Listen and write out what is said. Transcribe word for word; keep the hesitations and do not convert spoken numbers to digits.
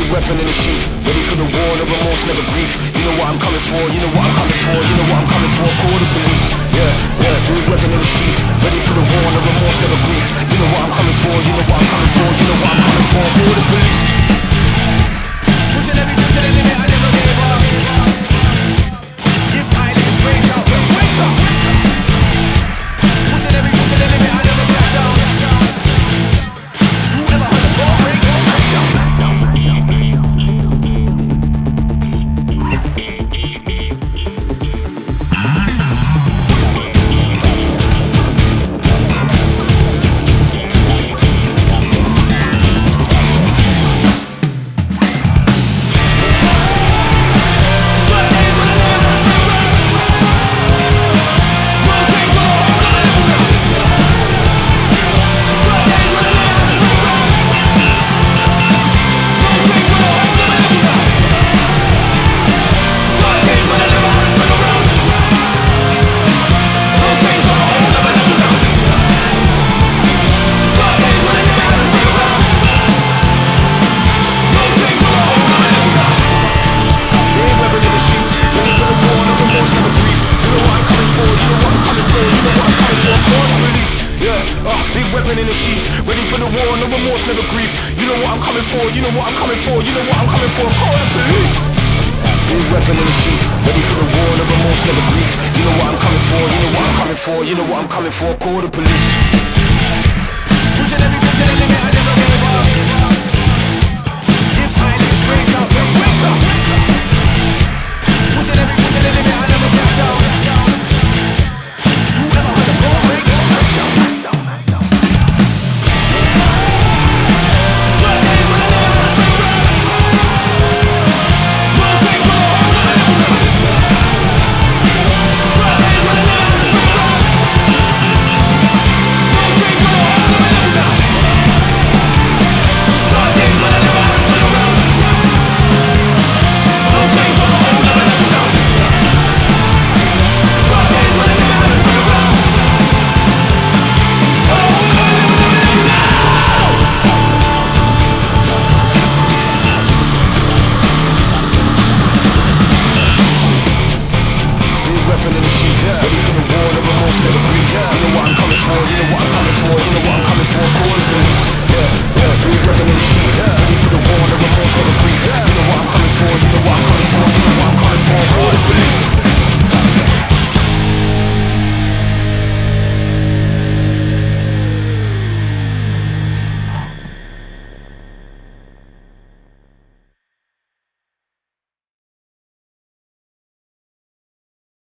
weapon in the sheath, ready for the war, no remorse, never grief. You know what I'm coming for, you know what I'm coming for, you know what I'm coming for, call the police. Yeah, yeah, big weapon in the sheath, ready for the war, no remorse, never grief. You know what I'm coming for, you know what I'm coming for, you know what I'm coming for, call the police. Pushing everything to the limit, I never gave up. If I live straight up, wake up. Pushing everything to the limit, I never back down. You ever heard of ball breaks? In the sheets, ready for the war, no remorse, never grief. You know what I'm coming for, you know what I'm coming for, you know what I'm coming for, call the police. Big weapon in the sheath, ready for the war, no remorse, never grief. You know what I'm coming for, you know what I'm coming for, you know what I'm coming for, call the police. Pushing everything to the limit, I never gave up.